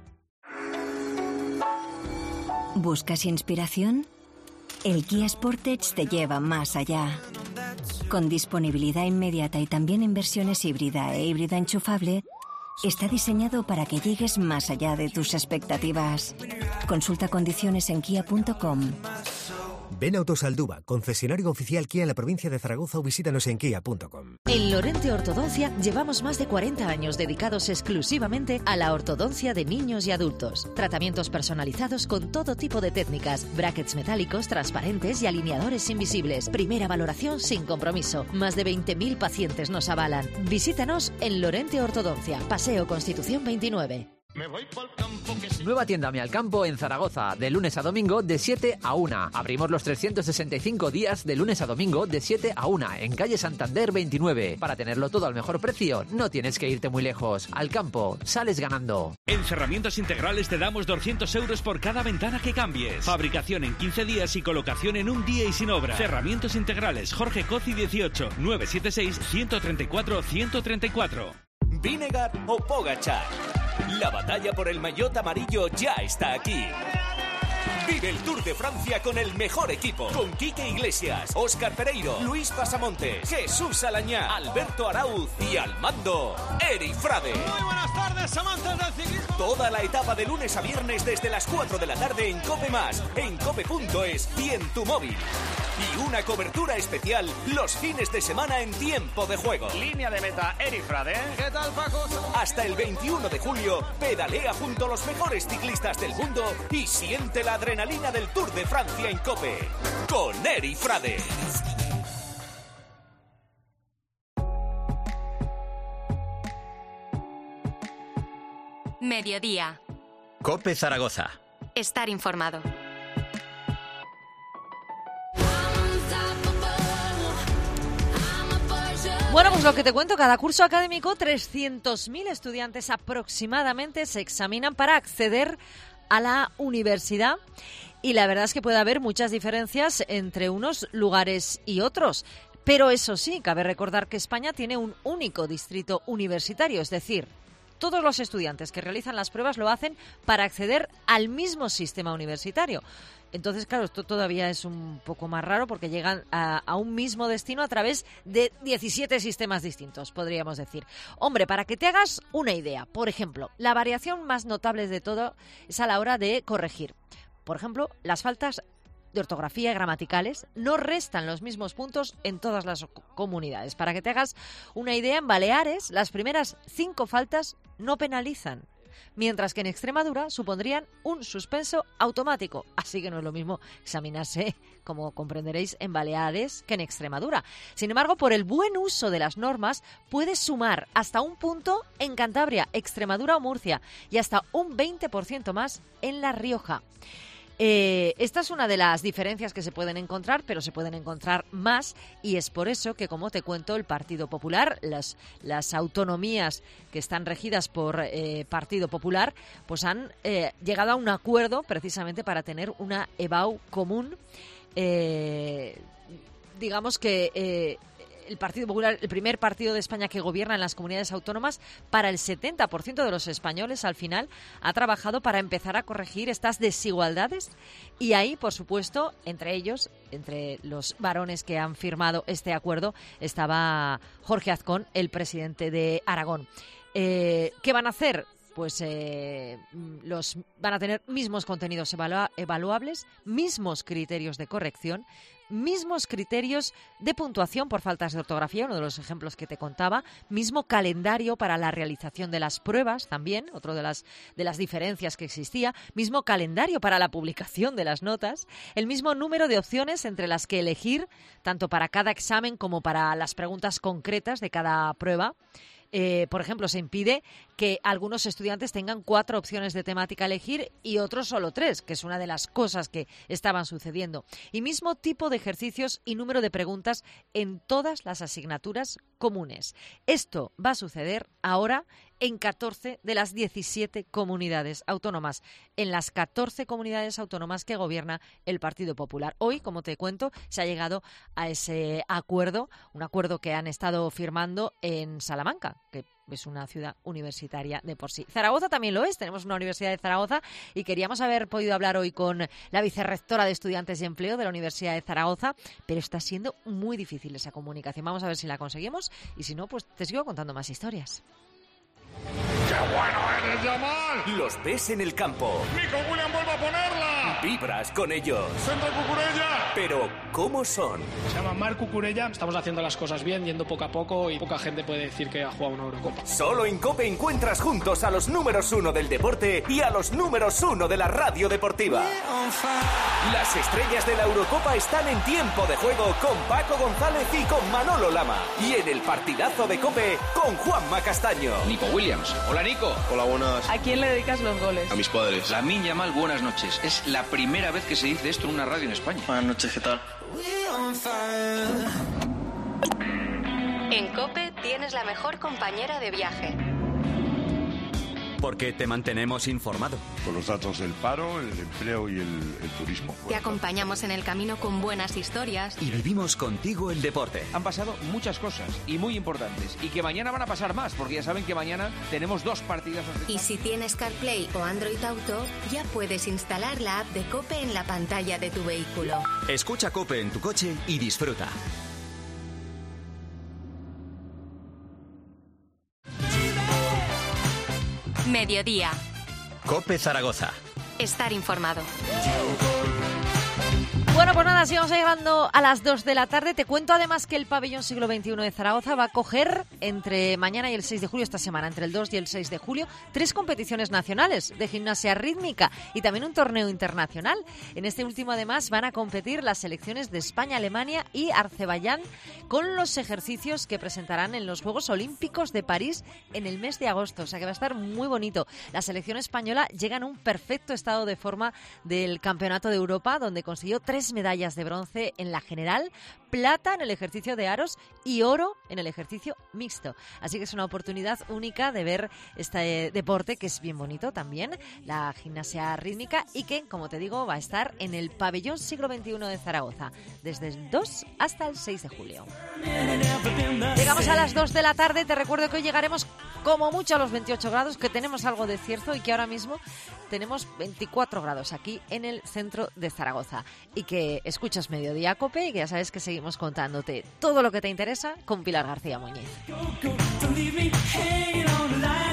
¿Buscas inspiración? El Kia Sportage te lleva más allá. Con disponibilidad inmediata y también en versiones híbrida e híbrida enchufable, está diseñado para que llegues más allá de tus expectativas. Consulta condiciones en kia.com. Ven a Autosalduba, concesionario oficial Kia en la provincia de Zaragoza, o visítanos en kia.com. En Lorente Ortodoncia llevamos más de 40 años dedicados exclusivamente a la ortodoncia de niños y adultos. Tratamientos personalizados con todo tipo de técnicas, brackets metálicos, transparentes y alineadores invisibles. Primera valoración sin compromiso. Más de 20.000 pacientes nos avalan. Visítanos en Lorente Ortodoncia, Paseo Constitución 29. Nueva tienda Mi Alcampo en Zaragoza, de lunes a domingo de 7 a 1. Abrimos los 365 días de lunes a domingo de 7 a 1 en calle Santander 29. Para tenerlo todo al mejor precio, no tienes que irte muy lejos. Alcampo, sales ganando. En Cerramientos Integrales te damos 200 euros por cada ventana que cambies. Fabricación en 15 días y colocación en un día y sin obra. Cerramientos Integrales, Jorge Cozi 18, 976 134 134. Vinegar o Pogačar. La batalla por el maillot amarillo ya está aquí. Vive el Tour de Francia con el mejor equipo. Con Quique Iglesias, Óscar Pereiro, Luis Pasamontes, Jesús Alañá, Alberto Arauz y al mando, Eri Frade. Muy buenas tardes, amantes del ciclismo. Toda la etapa de lunes a viernes desde las 4 de la tarde en COPE+, en cope.es y en tu móvil. Y una cobertura especial los fines de semana en tiempo de juego. Línea de meta, Eri Frade. ¿Qué tal, Paco? Hasta el 21 de julio, pedalea junto a los mejores ciclistas del mundo y siente la adrenalina del Tour de Francia en COPE. Con Eri Frade. Mediodía. COPE Zaragoza. Estar informado. Bueno, pues lo que te cuento, cada curso académico 300.000 estudiantes aproximadamente se examinan para acceder a la universidad y la verdad es que puede haber muchas diferencias entre unos lugares y otros. Pero eso sí, cabe recordar que España tiene un único distrito universitario, es decir, todos los estudiantes que realizan las pruebas lo hacen para acceder al mismo sistema universitario. Entonces, claro, esto todavía es un poco más raro porque llegan a un mismo destino a través de 17 sistemas distintos, podríamos decir. Hombre, para que te hagas una idea, por ejemplo, la variación más notable de todo es a la hora de corregir. Por ejemplo, las faltas de ortografía y gramaticales no restan los mismos puntos en todas las comunidades. Para que te hagas una idea, en Baleares las primeras 5 faltas no penalizan, mientras que en Extremadura supondrían un suspenso automático. Así que no es lo mismo examinarse, como comprenderéis, en Baleares que en Extremadura. Sin embargo, por el buen uso de las normas, puedes sumar hasta un punto en Cantabria, Extremadura o Murcia y hasta un 20% más en La Rioja. Esta es una de las diferencias que se pueden encontrar, pero se pueden encontrar más, y es por eso que, como te cuento, el Partido Popular, las autonomías que están regidas por Partido Popular, pues han llegado a un acuerdo precisamente para tener una EBAU común. Digamos que el Partido Popular, el primer partido de España que gobierna en las comunidades autónomas, para el 70% de los españoles, al final, ha trabajado para empezar a corregir estas desigualdades. Y ahí, por supuesto, entre ellos, entre los varones que han firmado este acuerdo, estaba Jorge Azcón, el presidente de Aragón. ¿Qué van a hacer? Pues van a tener mismos contenidos evaluables, mismos criterios de corrección, mismos criterios de puntuación por faltas de ortografía, uno de los ejemplos que te contaba, mismo calendario para la realización de las pruebas también, otro de las diferencias que existía, mismo calendario para la publicación de las notas, el mismo número de opciones entre las que elegir, tanto para cada examen como para las preguntas concretas de cada prueba. Por ejemplo, se impide que algunos estudiantes tengan 4 opciones de temática a elegir y otros solo 3, que es una de las cosas que estaban sucediendo. Y mismo tipo de ejercicios y número de preguntas en todas las asignaturas comunes. Esto va a suceder ahora en 14 de las 17 comunidades autónomas, en las 14 comunidades autónomas que gobierna el Partido Popular. Hoy, como te cuento, se ha llegado a ese acuerdo, un acuerdo que han estado firmando en Salamanca, que es una ciudad universitaria de por sí. Zaragoza también lo es, tenemos una universidad de Zaragoza y queríamos haber podido hablar hoy con la vicerrectora de Estudiantes y Empleo de la Universidad de Zaragoza, pero está siendo muy difícil esa comunicación. Vamos a ver si la conseguimos y si no, pues te sigo contando más historias. ¡Qué bueno eres, Yamal! Los ves en el campo. ¡Nico William vuelve a ponerla! Vibras con ellos. ¡Centro Cucurella! Pero, ¿cómo son? Se llama Marc Cucurella. Estamos haciendo las cosas bien, yendo poco a poco, y poca gente puede decir que ha jugado una Eurocopa. Solo en COPE encuentras juntos a los números 1 del deporte y a los números 1 de la radio deportiva. Las estrellas de la Eurocopa están en tiempo de juego con Paco González y con Manolo Lama. Y en el partidazo de COPE con Juanma Castaño. Nico Williams. Hola, Nico. Hola, buenas. ¿A quién le dedicas los goles? A mis padres. Lamine Yamal, buenas noches. Es la primera vez que se dice esto en una radio en España. Buenas noches, ¿qué tal? En COPE tienes la mejor compañera de viaje. Porque te mantenemos informado. Con los datos del paro, el empleo y el turismo. Te acompañamos en el camino con buenas historias. Y vivimos contigo el deporte. Han pasado muchas cosas y muy importantes. Y que mañana van a pasar más, porque ya saben que mañana tenemos 2 partidas. Y si tienes CarPlay o Android Auto, ya puedes instalar la app de COPE en la pantalla de tu vehículo. Escucha COPE en tu coche y disfruta. Mediodía. COPE Zaragoza. Estar informado. Bueno, pues nada, sigamos llegando a las 2 de la tarde. Te cuento además que el Pabellón Siglo XXI de Zaragoza va a acoger entre mañana y el 6 de julio, esta semana, entre el 2 y el 6 de julio, 3 competiciones nacionales de gimnasia rítmica y también un torneo internacional. En este último, además, van a competir las selecciones de España, Alemania y Azerbaiyán con los ejercicios que presentarán en los Juegos Olímpicos de París en el mes de agosto. O sea que va a estar muy bonito. La selección española llega en un perfecto estado de forma del Campeonato de Europa, donde consiguió 3 medallas de bronce en la general, plata en el ejercicio de aros y oro en el ejercicio mixto. Así que es una oportunidad única de ver este deporte, que es bien bonito también, la gimnasia rítmica, y que, como te digo, va a estar en el Pabellón Siglo XXI de Zaragoza desde el 2 hasta el 6 de julio. Llegamos a las 2 de la tarde. Te recuerdo que hoy llegaremos como mucho a los 28 grados, que tenemos algo de cierzo y que ahora mismo tenemos 24 grados aquí en el centro de Zaragoza. Y que escuchas Mediodía COPE y que ya sabes que seguimos contándote todo lo que te interesa con Pilar García Muñiz.